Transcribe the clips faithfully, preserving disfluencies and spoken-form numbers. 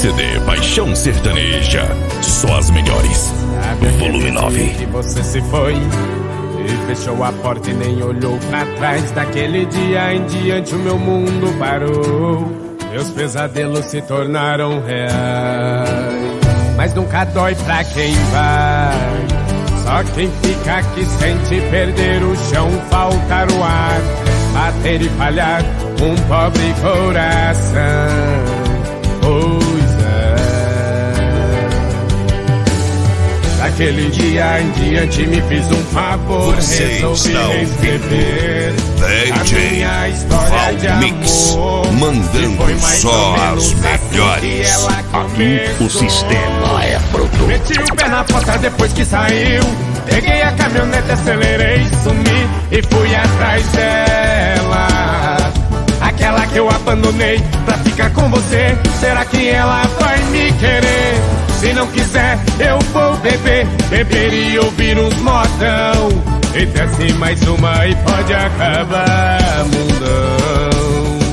C D Paixão Sertaneja, só as melhores. Volume nove. Que você se foi e fechou a porta e nem olhou pra trás. Daquele dia em diante o meu mundo parou. Meus pesadelos se tornaram reais. Mas nunca dói pra quem vai. Só quem fica aqui sente perder o chão, faltar o ar, bater e falhar um pobre coração. Pois é. Daquele dia em diante me fiz um favor. Você resolvi está escrever D J a minha história de Valmix, amor, mandando só as melhores. Aqui o sistema é bruto. Meti o pé na porta depois que saiu. Peguei a caminhonete, acelerei, sumi e fui atrás dela. Aquela que eu abandonei pra ficar com você. Será que ela vai me querer? Se não quiser, eu vou beber, beber e ouvir uns modão. E desce mais uma e pode acabar, mundão.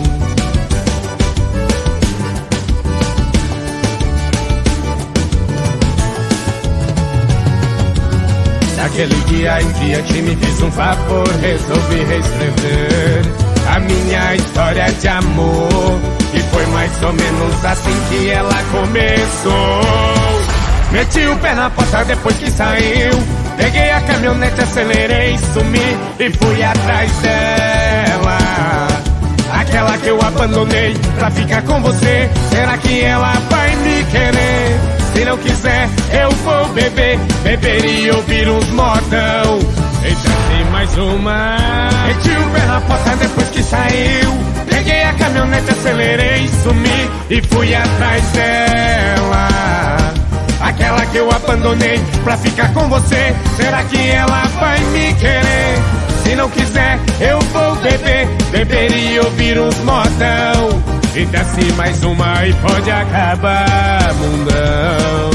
Naquele dia em diante me fiz um favor, resolvi reescrever a minha história de amor. E foi mais ou menos assim que ela começou. Meti o pé na porta depois que saiu. Peguei a caminhonete, acelerei, sumi e fui atrás dela. Aquela que eu abandonei pra ficar com você. Será que ela vai me querer? Se não quiser, eu vou beber, beber e ouvir uns modão. Eita, tem mais uma. Meti o pé na porta depois que saiu. Peguei a caminhonete, acelerei, sumi e fui atrás dela. Aquela que eu abandonei pra ficar com você. Será que ela vai me querer? Se não quiser, eu vou beber, beber e ouvir uns modão. E desce mais uma e pode acabar, mundão.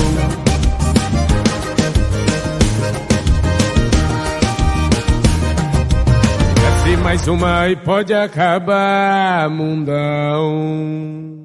Desce mais uma e pode acabar, mundão.